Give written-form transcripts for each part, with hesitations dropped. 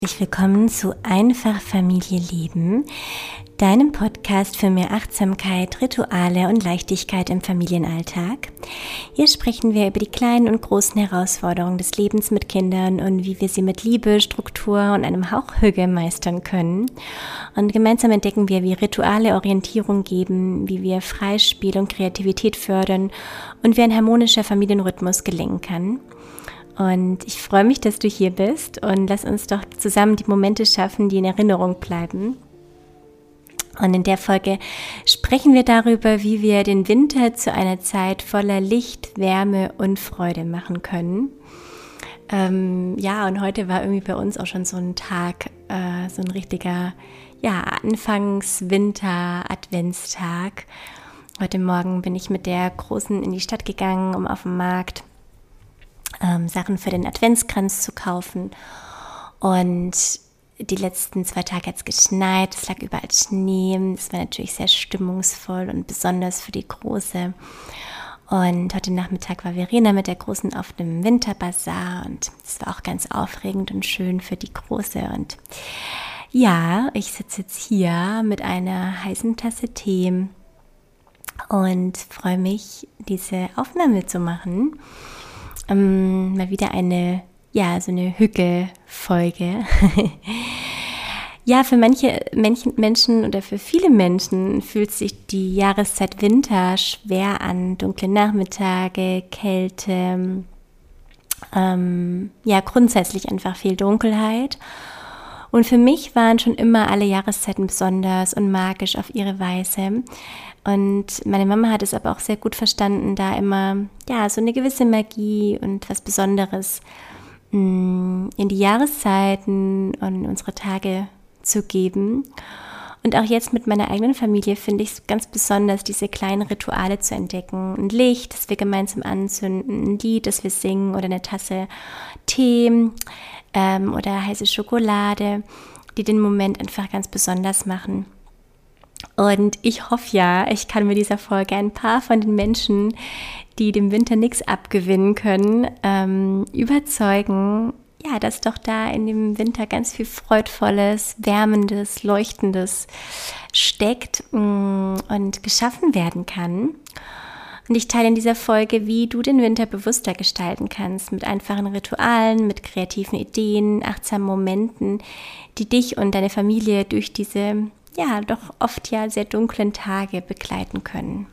Herzlich willkommen zu Einfach Familie leben, deinem Podcast für mehr Achtsamkeit, Rituale und Leichtigkeit im Familienalltag. Hier sprechen wir über die kleinen und großen Herausforderungen des Lebens mit Kindern und wie wir sie mit Liebe, Struktur und einem Hauch Hüge meistern können. Und gemeinsam entdecken wir, wie Rituale Orientierung geben, wie wir Freispiel und Kreativität fördern und wie ein harmonischer Familienrhythmus gelingen kann. Und ich freue mich, dass du hier bist und lass uns doch zusammen die Momente schaffen, die in Erinnerung bleiben. Und in der Folge sprechen wir darüber, wie wir den Winter zu einer Zeit voller Licht, Wärme und Freude machen können. Und heute war irgendwie bei uns auch schon so ein Tag, so ein richtiger Anfangs-Winter-Adventstag. Heute Morgen bin ich mit der Großen in die Stadt gegangen, um auf dem Markt Sachen für den Adventskranz zu kaufen. Und die letzten 2 Tage hat es geschneit, es lag überall Schnee. Das war natürlich sehr stimmungsvoll und besonders für die Große. Und heute Nachmittag war Verena mit der Großen auf einem Winterbazar und das war auch ganz aufregend und schön für die Große. Und ja, ich sitze jetzt hier mit einer heißen Tasse Tee und freue mich, diese Aufnahme zu machen. Mal wieder eine Hügge-Folge. Ja, für manche Menschen oder für viele Menschen fühlt sich die Jahreszeit Winter schwer an. Dunkle Nachmittage, Kälte, grundsätzlich einfach viel Dunkelheit. Und für mich waren schon immer alle Jahreszeiten besonders und magisch auf ihre Weise. Und meine Mama hat es aber auch sehr gut verstanden, da immer so eine gewisse Magie und was Besonderes in die Jahreszeiten und unsere Tage zu geben. Und auch jetzt mit meiner eigenen Familie finde ich es ganz besonders, diese kleinen Rituale zu entdecken. Ein Licht, das wir gemeinsam anzünden, ein Lied, das wir singen oder eine Tasse Tee oder heiße Schokolade, die den Moment einfach ganz besonders machen. Und ich hoffe ich kann mit dieser Folge ein paar von den Menschen, die dem Winter nichts abgewinnen können, überzeugen, dass doch da in dem Winter ganz viel Freudvolles, Wärmendes, Leuchtendes steckt und geschaffen werden kann. Und ich teile in dieser Folge, wie du den Winter bewusster gestalten kannst, mit einfachen Ritualen, mit kreativen Ideen, achtsamen Momenten, die dich und deine Familie durch diese doch oft sehr dunklen Tage begleiten können.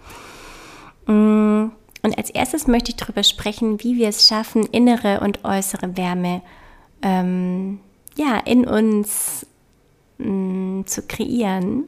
Und als erstes möchte ich darüber sprechen, wie wir es schaffen, innere und äußere Wärme in uns zu kreieren.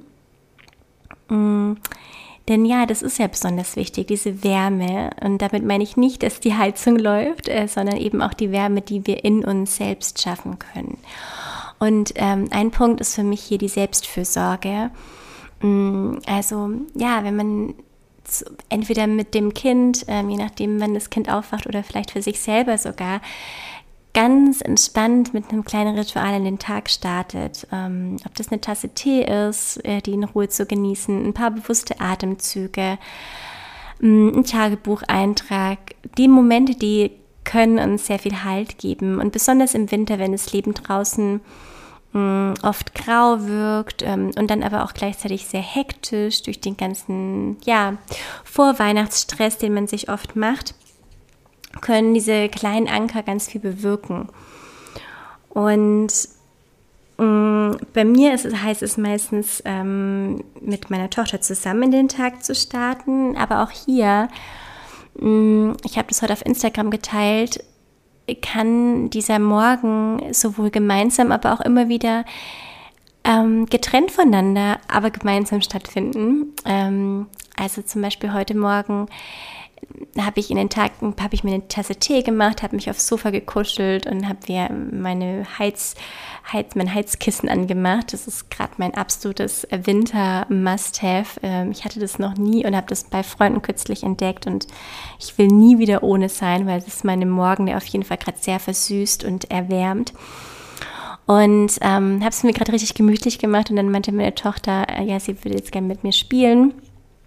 Denn das ist ja besonders wichtig, diese Wärme. Und damit meine ich nicht, dass die Heizung läuft, sondern eben auch die Wärme, die wir in uns selbst schaffen können. Und ein Punkt ist für mich hier die Selbstfürsorge. Also wenn man entweder mit dem Kind, je nachdem wann das Kind aufwacht oder vielleicht für sich selber sogar, ganz entspannt mit einem kleinen Ritual in den Tag startet. Ob das eine Tasse Tee ist, die in Ruhe zu genießen, ein paar bewusste Atemzüge, ein Tagebucheintrag, die Momente, die können uns sehr viel Halt geben. Und besonders im Winter, wenn das Leben draußen oft grau wirkt und dann aber auch gleichzeitig sehr hektisch durch den ganzen Vorweihnachtsstress, den man sich oft macht, können diese kleinen Anker ganz viel bewirken. Und bei mir heißt es meistens, mit meiner Tochter zusammen in den Tag zu starten, aber auch hier, ich habe das heute auf Instagram geteilt, kann dieser Morgen sowohl gemeinsam, aber auch immer wieder getrennt voneinander, aber gemeinsam stattfinden. Also zum Beispiel heute Morgen habe ich mir eine Tasse Tee gemacht, habe mich aufs Sofa gekuschelt und habe mein Heizkissen angemacht. Das ist gerade mein absolutes Winter-Must-Have. Ich hatte das noch nie und habe das bei Freunden kürzlich entdeckt und ich will nie wieder ohne sein, weil es ist meinem Morgen, der auf jeden Fall gerade sehr versüßt und erwärmt. Und habe es mir gerade richtig gemütlich gemacht und dann meinte meine Tochter, sie würde jetzt gerne mit mir spielen.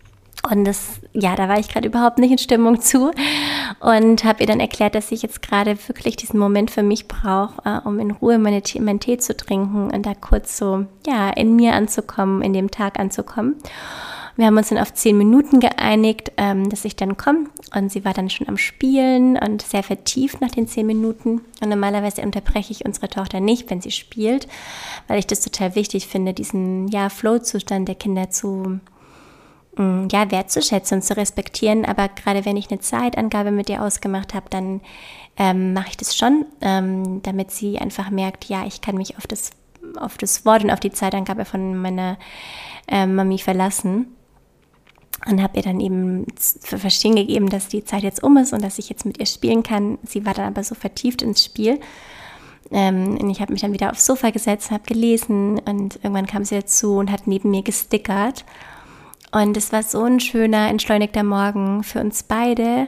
Und da war ich gerade überhaupt nicht in Stimmung zu und habe ihr dann erklärt, dass ich jetzt gerade wirklich diesen Moment für mich brauche, um in Ruhe meinen Tee zu trinken und da kurz so, in mir anzukommen, in dem Tag anzukommen. Wir haben uns dann auf 10 Minuten geeinigt, dass ich dann komme, und sie war dann schon am Spielen und sehr vertieft nach den 10 Minuten. Und normalerweise unterbreche ich unsere Tochter nicht, wenn sie spielt, weil ich das total wichtig finde, diesen Flow-Zustand der Kinder wertzuschätzen und zu respektieren. Aber gerade wenn ich eine Zeitangabe mit ihr ausgemacht habe, dann mache ich das schon, damit sie einfach merkt, ich kann mich auf das Wort und auf die Zeitangabe von meiner Mami verlassen. Und habe ihr dann eben zu verstehen gegeben, dass die Zeit jetzt um ist und dass ich jetzt mit ihr spielen kann. Sie war dann aber so vertieft ins Spiel. Und ich habe mich dann wieder aufs Sofa gesetzt, habe gelesen, und irgendwann kam sie dazu und hat neben mir gestickert. Und es war so ein schöner, entschleunigter Morgen für uns beide,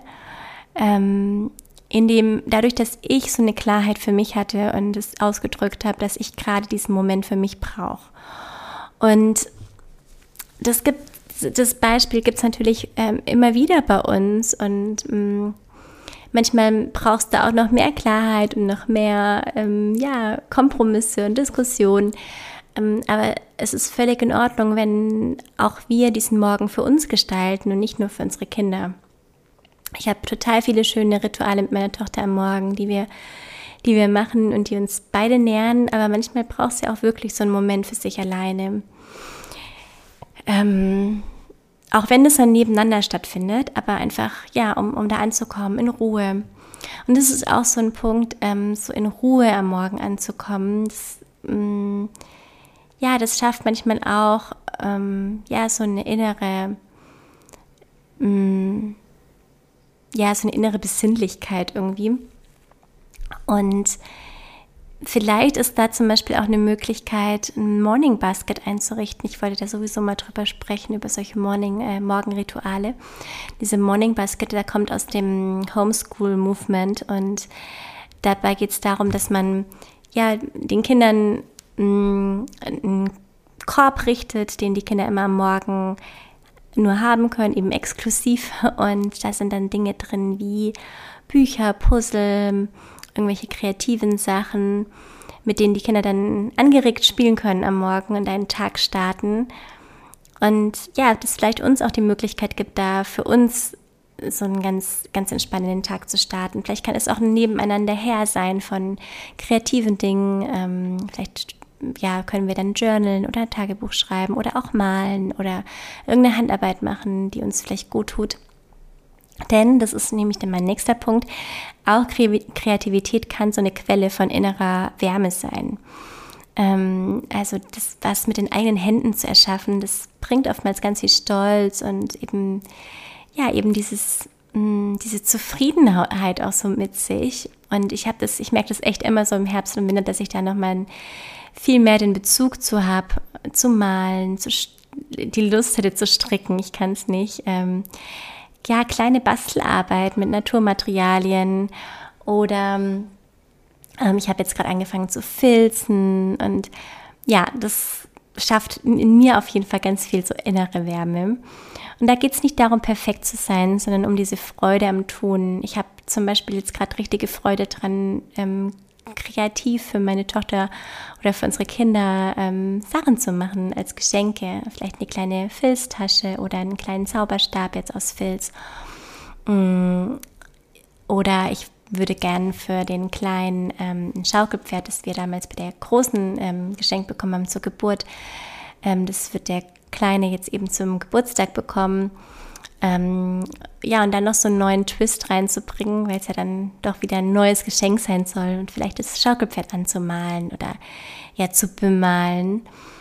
dadurch, dass ich so eine Klarheit für mich hatte und es ausgedrückt habe, dass ich gerade diesen Moment für mich brauche. Und das Beispiel gibt es natürlich immer wieder bei uns, und manchmal brauchst du auch noch mehr Klarheit und noch mehr Kompromisse und Diskussionen. Aber es ist völlig in Ordnung, wenn auch wir diesen Morgen für uns gestalten und nicht nur für unsere Kinder. Ich habe total viele schöne Rituale mit meiner Tochter am Morgen, die wir machen und die uns beide nähren, aber manchmal braucht sie auch wirklich so einen Moment für sich alleine. Auch wenn das dann nebeneinander stattfindet, aber einfach, um da anzukommen, in Ruhe. Und das ist auch so ein Punkt, so in Ruhe am Morgen anzukommen. Das schafft manchmal auch, so eine innere, so eine innere Besinnlichkeit irgendwie. Und vielleicht ist da zum Beispiel auch eine Möglichkeit, ein Morning Basket einzurichten. Ich wollte da sowieso mal drüber sprechen, über solche Morgenrituale. Diese Morning Basket, da kommt aus dem Homeschool Movement, und dabei geht es darum, dass man den Kindern einen Korb richtet, den die Kinder immer am Morgen nur haben können, eben exklusiv. Und da sind dann Dinge drin wie Bücher, Puzzle, irgendwelche kreativen Sachen, mit denen die Kinder dann angeregt spielen können am Morgen und einen Tag starten. Und das vielleicht uns auch die Möglichkeit gibt, da für uns so einen ganz, ganz entspannenden Tag zu starten. Vielleicht kann es auch ein Nebeneinander her sein von kreativen Dingen. Vielleicht können wir dann journalen oder ein Tagebuch schreiben oder auch malen oder irgendeine Handarbeit machen, die uns vielleicht gut tut. Denn, das ist nämlich dann mein nächster Punkt, auch Kreativität kann so eine Quelle von innerer Wärme sein. Also das, was mit den eigenen Händen zu erschaffen, das bringt oftmals ganz viel Stolz und eben diese Zufriedenheit auch so mit sich. Und ich merke das echt immer so im Herbst und Winter, dass ich da nochmal viel mehr den Bezug zu habe, zu malen, die Lust hätte zu stricken, ich kann es nicht. Kleine Bastelarbeit mit Naturmaterialien oder ich habe jetzt gerade angefangen zu filzen, und das schafft in mir auf jeden Fall ganz viel so innere Wärme. Und da geht es nicht darum, perfekt zu sein, sondern um diese Freude am Tun. Ich habe zum Beispiel jetzt gerade richtige Freude dran, kreativ für meine Tochter oder für unsere Kinder Sachen zu machen als Geschenke. Vielleicht eine kleine Filztasche oder einen kleinen Zauberstab jetzt aus Filz. Oder ich würde gern für den Kleinen ein Schaukelpferd, das wir damals bei der Großen geschenkt bekommen haben zur Geburt. Das wird der Kleine jetzt eben zum Geburtstag bekommen. Und dann noch so einen neuen Twist reinzubringen, weil es ja dann doch wieder ein neues Geschenk sein soll, und vielleicht das Schaukelpferd anzumalen oder zu bemalen.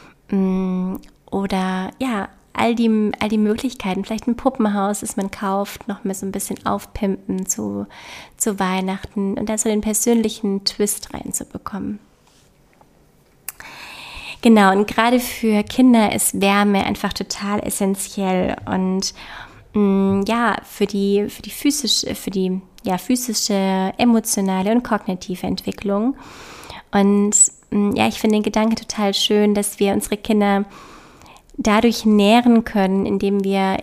Oder all die Möglichkeiten, vielleicht ein Puppenhaus, das man kauft, noch mal so ein bisschen aufpimpen zu Weihnachten und da so den persönlichen Twist reinzubekommen. Genau, und gerade für Kinder ist Wärme einfach total essentiell, und für die physische, emotionale und kognitive Entwicklung. Und ich finde den Gedanke total schön, dass wir unsere Kinder dadurch nähren können, indem wir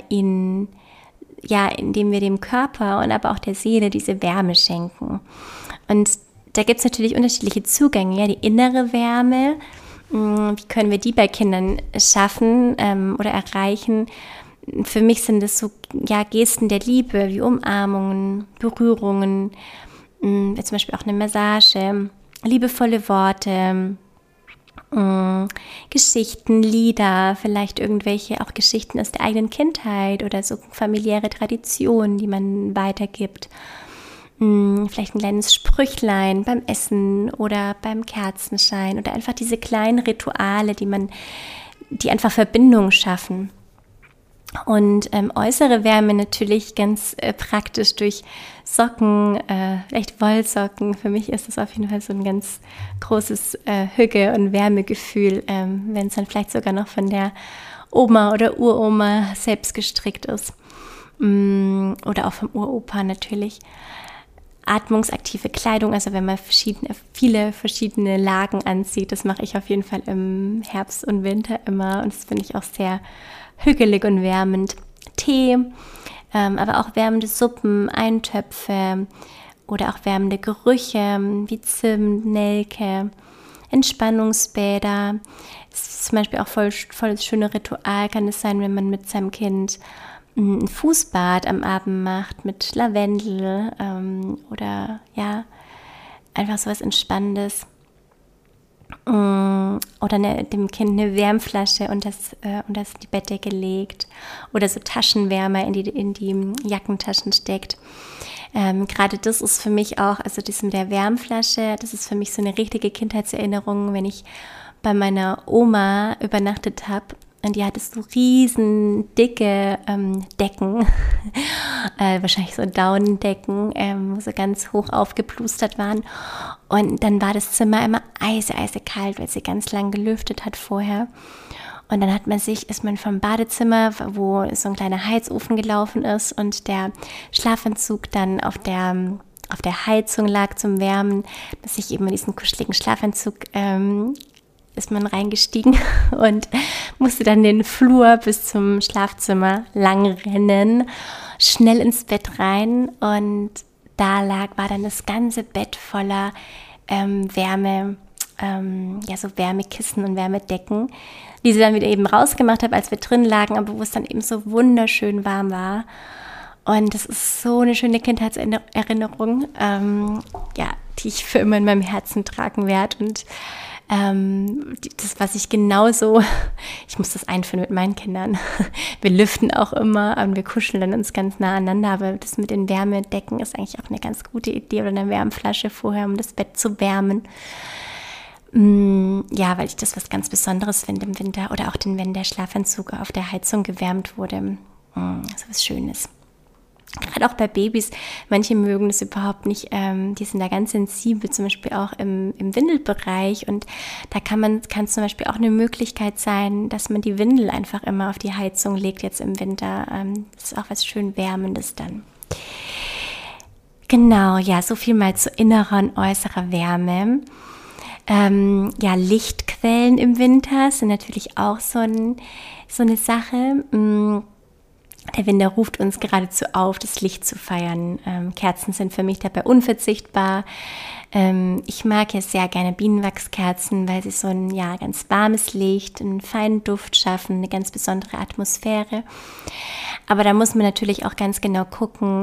dem Körper und aber auch der Seele diese Wärme schenken. Und da gibt es natürlich unterschiedliche Zugänge, ja, die innere Wärme, wie können wir die bei Kindern schaffen oder erreichen? Für mich sind das so Gesten der Liebe, wie Umarmungen, Berührungen, zum Beispiel auch eine Massage, liebevolle Worte, Geschichten, Lieder, vielleicht irgendwelche auch Geschichten aus der eigenen Kindheit oder so familiäre Traditionen, die man weitergibt. Vielleicht ein kleines Sprüchlein beim Essen oder beim Kerzenschein oder einfach diese kleinen Rituale, die einfach Verbindung schaffen. Und äußere Wärme natürlich ganz praktisch durch Socken, vielleicht Wollsocken. Für mich ist das auf jeden Fall so ein ganz großes Hüge- und Wärmegefühl, wenn es dann vielleicht sogar noch von der Oma oder Uroma selbst gestrickt ist. Oder auch vom Uropa natürlich. Atmungsaktive Kleidung, also wenn man viele verschiedene Lagen anzieht, das mache ich auf jeden Fall im Herbst und Winter immer und das finde ich auch sehr hügelig und wärmend. Tee, aber auch wärmende Suppen, Eintöpfe oder auch wärmende Gerüche wie Zimt, Nelke, Entspannungsbäder. Das ist zum Beispiel auch voll das schöne Ritual, kann es sein, wenn man mit seinem Kind ein Fußbad am Abend macht mit Lavendel oder ja, einfach so was Entspannendes. Oder dem Kind eine Wärmflasche und das die Bettdecke legt oder so Taschenwärmer in die Jackentaschen steckt. Gerade das ist für mich auch, also das mit der Wärmflasche, das ist für mich so eine richtige Kindheitserinnerung, wenn ich bei meiner Oma übernachtet habe. Und die hatte so riesen dicke Decken, wahrscheinlich so Daunendecken, wo so ganz hoch aufgeplustert waren. Und dann war das Zimmer immer eisekalt, weil sie ganz lang gelüftet hat vorher. Und dann ist man vom Badezimmer, wo so ein kleiner Heizofen gelaufen ist und der Schlafanzug dann auf der Heizung lag zum Wärmen, dass ich eben in diesen kuscheligen Schlafanzug ist man reingestiegen und musste dann den Flur bis zum Schlafzimmer lang rennen, schnell ins Bett rein und da war dann das ganze Bett voller Wärme, so Wärmekissen und Wärmedecken, die sie dann wieder eben rausgemacht habe, als wir drin lagen, aber wo es dann eben so wunderschön warm war. Und das ist so eine schöne Kindheitserinnerung, die ich für immer in meinem Herzen tragen werde und das, was ich genauso, ich muss das einführen mit meinen Kindern. Wir lüften auch immer und wir kuscheln dann uns ganz nah aneinander, aber das mit den Wärmedecken ist eigentlich auch eine ganz gute Idee oder eine Wärmflasche vorher, um das Bett zu wärmen. Ja, weil ich das was ganz Besonderes finde im Winter oder auch wenn der Schlafanzug auf der Heizung gewärmt wurde. So was Schönes. Gerade auch bei Babys, manche mögen das überhaupt nicht, die sind da ganz sensibel, zum Beispiel auch im Windelbereich und da kann zum Beispiel auch eine Möglichkeit sein, dass man die Windel einfach immer auf die Heizung legt jetzt im Winter, das ist auch was schön Wärmendes dann. Genau, ja, so viel mal zu innerer und äußerer Wärme. Lichtquellen im Winter sind natürlich auch so eine Sache. Der Winter ruft uns geradezu auf, das Licht zu feiern. Kerzen sind für mich dabei unverzichtbar. Ich mag ja sehr gerne Bienenwachskerzen, weil sie so ein ganz warmes Licht, einen feinen Duft schaffen, eine ganz besondere Atmosphäre. Aber da muss man natürlich auch ganz genau gucken,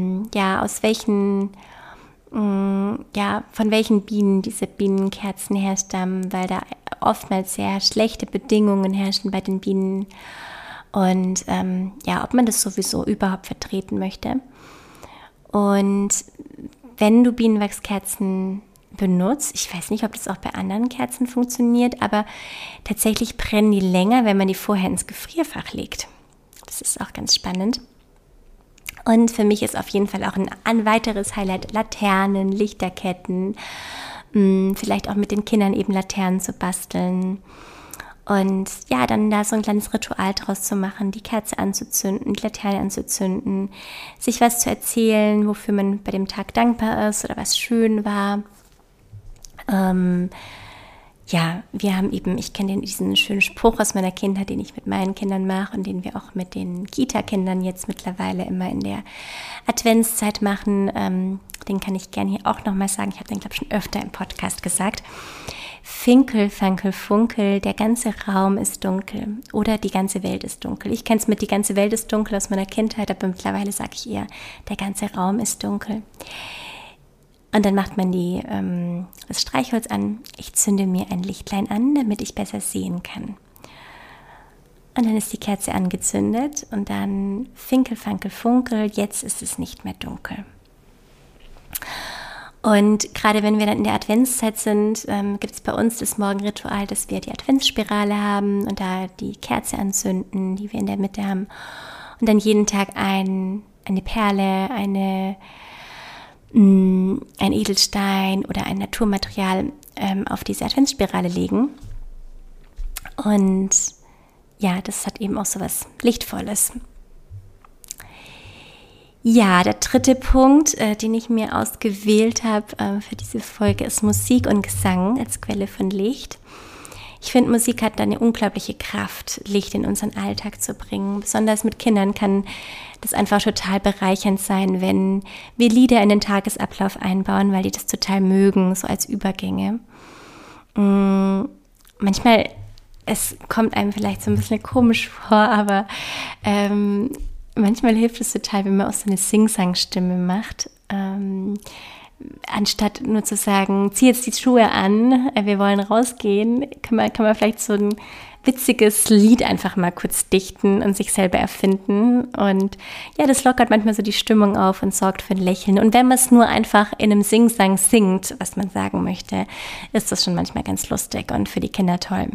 von welchen Bienen diese Bienenkerzen herstammen, weil da oftmals sehr schlechte Bedingungen herrschen bei den Bienen. Und ob man das sowieso überhaupt vertreten möchte. Und wenn du Bienenwachskerzen benutzt, ich weiß nicht, ob das auch bei anderen Kerzen funktioniert, aber tatsächlich brennen die länger, wenn man die vorher ins Gefrierfach legt. Das ist auch ganz spannend. Und für mich ist auf jeden Fall auch ein weiteres Highlight Laternen, Lichterketten, vielleicht auch mit den Kindern eben Laternen zu basteln. Und ja, dann da so ein kleines Ritual draus zu machen, die Kerze anzuzünden, die Laterne anzuzünden, sich was zu erzählen, wofür man bei dem Tag dankbar ist oder was schön war. ja, wir haben eben, ich kenne diesen schönen Spruch aus meiner Kindheit, den ich mit meinen Kindern mache und den wir auch mit den Kita-Kindern jetzt mittlerweile immer in der Adventszeit machen. Den kann ich gerne hier auch nochmal sagen. Ich habe den, glaube ich, schon öfter im Podcast gesagt. Finkel, Fankel, Funkel, der ganze Raum ist dunkel oder die ganze Welt ist dunkel. Ich kenne es mit die ganze Welt ist dunkel aus meiner Kindheit, aber mittlerweile sage ich eher, der ganze Raum ist dunkel. Und dann macht man das Streichholz an. Ich zünde mir ein Lichtlein an, damit ich besser sehen kann. Und dann ist die Kerze angezündet und dann Finkel, Fankel, Funkel, jetzt ist es nicht mehr dunkel. Und gerade wenn wir dann in der Adventszeit sind, gibt es bei uns das Morgenritual, dass wir die Adventsspirale haben und da die Kerze anzünden, die wir in der Mitte haben. Und dann jeden Tag eine Perle, ein Edelstein oder ein Naturmaterial auf diese Adventsspirale legen. Und ja, das hat eben auch so was Lichtvolles. Ja, der dritte Punkt, den ich mir ausgewählt habe für diese Folge, ist Musik und Gesang als Quelle von Licht. Ich finde, Musik hat eine unglaubliche Kraft, Licht in unseren Alltag zu bringen. Besonders mit Kindern kann das einfach total bereichernd sein, wenn wir Lieder in den Tagesablauf einbauen, weil die das total mögen, so als Übergänge. Manchmal, es kommt einem vielleicht so ein bisschen komisch vor, aber manchmal hilft es total, wenn man auch so eine Sing-Sang-Stimme macht. Anstatt nur zu sagen, zieh jetzt die Schuhe an, wir wollen rausgehen, kann man vielleicht so ein witziges Lied einfach mal kurz dichten und sich selber erfinden. Und ja, das lockert manchmal so die Stimmung auf und sorgt für ein Lächeln. Und wenn man es nur einfach in einem Sing-Sang singt, was man sagen möchte, ist das schon manchmal ganz lustig und für die Kinder toll.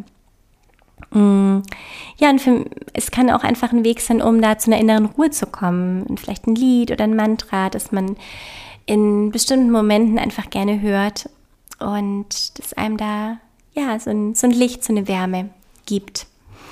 Ja, und es kann auch einfach ein Weg sein, um da zu einer inneren Ruhe zu kommen. Und vielleicht ein Lied oder ein Mantra, das man in bestimmten Momenten einfach gerne hört und das einem da ja so ein Licht, so eine Wärme gibt.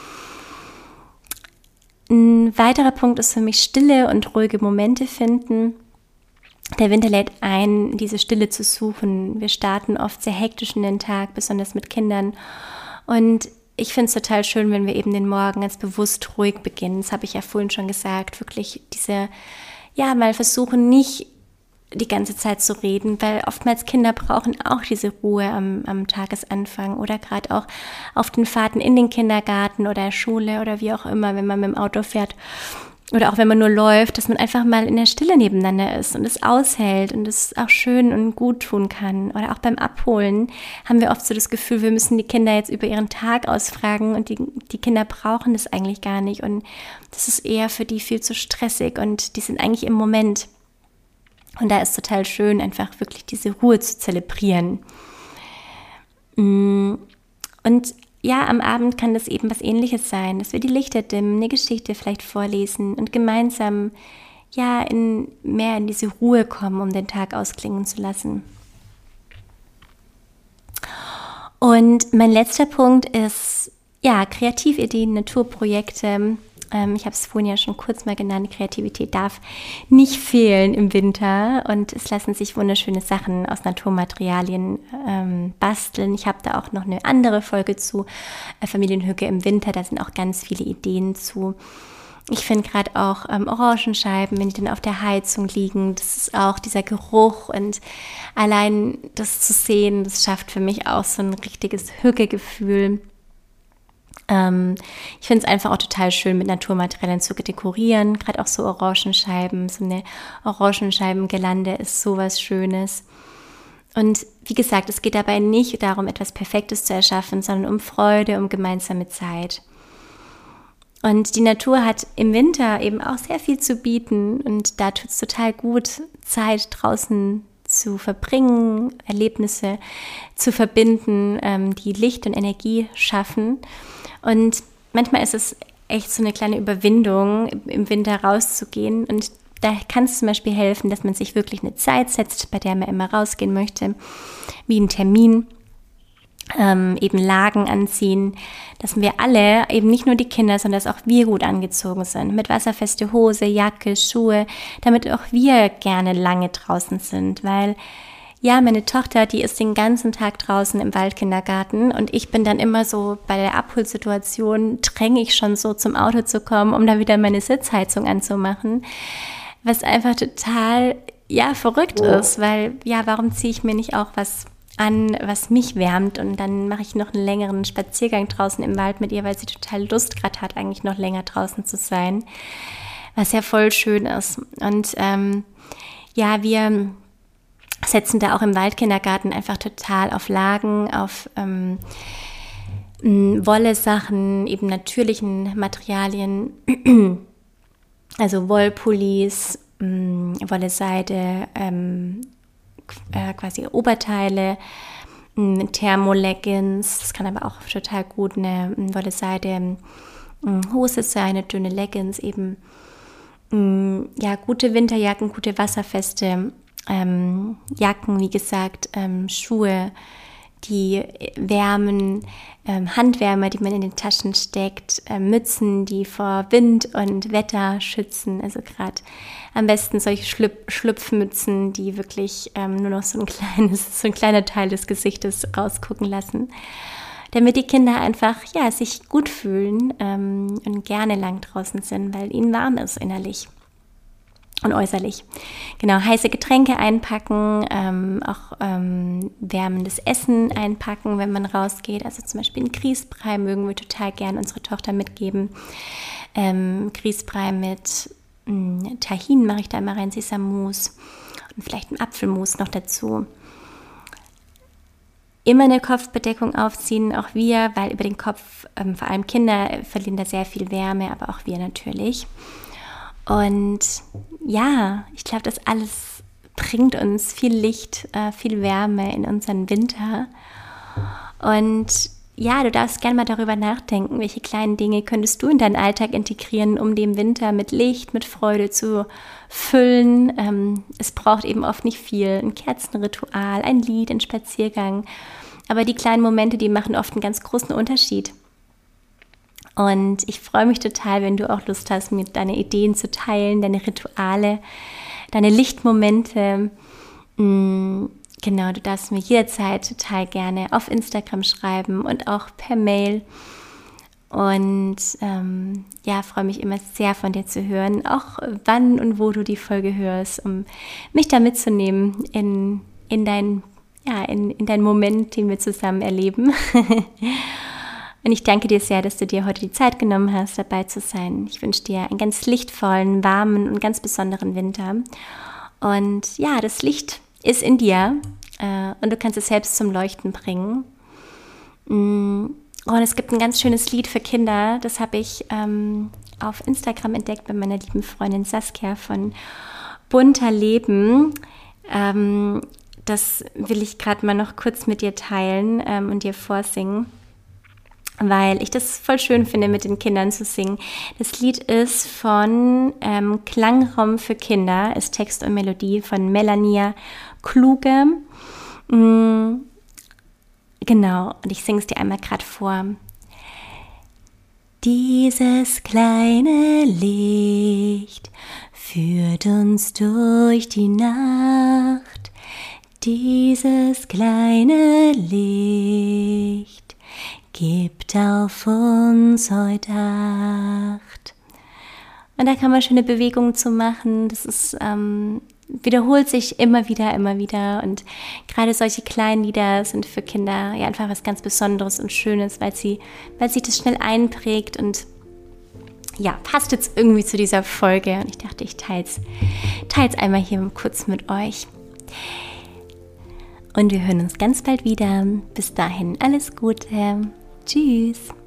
Ein weiterer Punkt ist für mich Stille und ruhige Momente finden. Der Winter lädt ein, diese Stille zu suchen. Wir starten oft sehr hektisch in den Tag, besonders mit Kindern. Und ich finde es total schön, wenn wir eben den Morgen ganz bewusst ruhig beginnen. Das habe ich ja vorhin schon gesagt. Wirklich mal versuchen, nicht die ganze Zeit zu reden, weil oftmals Kinder brauchen auch diese Ruhe am Tagesanfang oder gerade auch auf den Fahrten in den Kindergarten oder Schule oder wie auch immer, wenn man mit dem Auto fährt oder auch wenn man nur läuft, dass man einfach mal in der Stille nebeneinander ist und es aushält und es auch schön und gut tun kann. Oder auch beim Abholen haben wir oft so das Gefühl, wir müssen die Kinder jetzt über ihren Tag ausfragen und die Kinder brauchen das eigentlich gar nicht und das ist eher für die viel zu stressig und die sind eigentlich im Moment. Und da ist total schön, einfach wirklich diese Ruhe zu zelebrieren. Und ja, am Abend kann das eben was Ähnliches sein, dass wir die Lichter dimmen, eine Geschichte vielleicht vorlesen und gemeinsam mehr in diese Ruhe kommen, um den Tag ausklingen zu lassen. Und mein letzter Punkt ist, Kreativideen, Naturprojekte. Ich habe es vorhin ja schon kurz mal genannt, Kreativität darf nicht fehlen im Winter und es lassen sich wunderschöne Sachen aus Naturmaterialien basteln. Ich habe da auch noch eine andere Folge zu Familienhücke im Winter, da sind auch ganz viele Ideen zu. Ich finde gerade auch Orangenscheiben, wenn die dann auf der Heizung liegen, das ist auch dieser Geruch und allein das zu sehen, das schafft für mich auch so ein richtiges Hückegefühl. Ich finde es einfach auch total schön, mit Naturmaterialien zu dekorieren, gerade auch so Orangenscheiben, so eine Orangenscheibengirlande ist sowas Schönes. Und wie gesagt, es geht dabei nicht darum, etwas Perfektes zu erschaffen, sondern um Freude, um gemeinsame Zeit. Und die Natur hat im Winter eben auch sehr viel zu bieten und da tut es total gut, Zeit draußen zu verbringen, Erlebnisse zu verbinden, die Licht und Energie schaffen. Und manchmal ist es echt so eine kleine Überwindung, im Winter rauszugehen. Und da kann es zum Beispiel helfen, dass man sich wirklich eine Zeit setzt, bei der man immer rausgehen möchte, wie ein Termin, eben Lagen anziehen, dass wir alle, eben nicht nur die Kinder, sondern dass auch wir gut angezogen sind, mit wasserfeste Hose, Jacke, Schuhe, damit auch wir gerne lange draußen sind, weil Ja, meine Tochter, die ist den ganzen Tag draußen im Waldkindergarten und ich bin dann immer so bei der Abholsituation, dränge ich schon so zum Auto zu kommen, um da wieder meine Sitzheizung anzumachen, was einfach total, verrückt ist, weil, warum ziehe ich mir nicht auch was an, was mich wärmt, und dann mache ich noch einen längeren Spaziergang draußen im Wald mit ihr, weil sie total Lust gerade hat, eigentlich noch länger draußen zu sein, was ja voll schön ist. Und wir setzen da auch im Waldkindergarten einfach total auf Lagen, auf Wolle-Sachen, eben natürlichen Materialien, also Wollpullis, Wolle-Seide, quasi Oberteile, Thermoleggings, das kann aber auch total gut eine Wolle-Seide Hose sein, eine dünne Leggings eben, gute Winterjacken, gute wasserfeste Jacken, wie gesagt, Schuhe, die wärmen, Handwärmer, die man in den Taschen steckt, Mützen, die vor Wind und Wetter schützen, also gerade am besten solche Schlupfmützen, die wirklich nur noch so ein kleiner Teil des Gesichtes rausgucken lassen, damit die Kinder einfach sich gut fühlen und gerne lang draußen sind, weil ihnen warm ist innerlich und äußerlich. Genau, heiße Getränke einpacken, auch wärmendes Essen einpacken, wenn man rausgeht. Also zum Beispiel einen Grießbrei mögen wir total gern unsere Tochter mitgeben. Grießbrei mit Tahin mache ich da immer rein, Sesammus und vielleicht ein Apfelmus noch dazu. Immer eine Kopfbedeckung aufziehen, auch wir, weil über den Kopf, vor allem Kinder, verlieren da sehr viel Wärme, aber auch wir natürlich. Und ich glaube, das alles bringt uns viel Licht, viel Wärme in unseren Winter. Und du darfst gerne mal darüber nachdenken, welche kleinen Dinge könntest du in deinen Alltag integrieren, um den Winter mit Licht, mit Freude zu füllen. Es braucht eben oft nicht viel, ein Kerzenritual, ein Lied, ein Spaziergang. Aber die kleinen Momente, die machen oft einen ganz großen Unterschied. Und ich freue mich total, wenn du auch Lust hast, mir deine Ideen zu teilen, deine Rituale, deine Lichtmomente. Genau, du darfst mir jederzeit total gerne auf Instagram schreiben und auch per Mail. Und freue mich immer sehr, von dir zu hören, auch wann und wo du die Folge hörst, um mich da mitzunehmen in deinen Moment, den wir zusammen erleben. Und ich danke dir sehr, dass du dir heute die Zeit genommen hast, dabei zu sein. Ich wünsche dir einen ganz lichtvollen, warmen und ganz besonderen Winter. Und das Licht ist in dir und du kannst es selbst zum Leuchten bringen. Und es gibt ein ganz schönes Lied für Kinder, das habe ich auf Instagram entdeckt bei meiner lieben Freundin Saskia von Bunter Leben. Das will ich gerade mal noch kurz mit dir teilen und dir vorsingen, weil ich das voll schön finde, mit den Kindern zu singen. Das Lied ist von Klangraum für Kinder, ist Text und Melodie von Melania Kluge. Genau, und ich singe es dir einmal gerade vor. Dieses kleine Licht führt uns durch die Nacht. Dieses kleine Licht gibt auf uns heute Acht. Und da kann man schöne Bewegungen zu machen. Das ist, wiederholt sich immer wieder. Und gerade solche kleinen Lieder sind für Kinder einfach was ganz Besonderes und Schönes, weil sich das schnell einprägt und passt jetzt irgendwie zu dieser Folge. Und ich dachte, ich teil's einmal hier kurz mit euch. Und wir hören uns ganz bald wieder. Bis dahin alles Gute. Tschüss.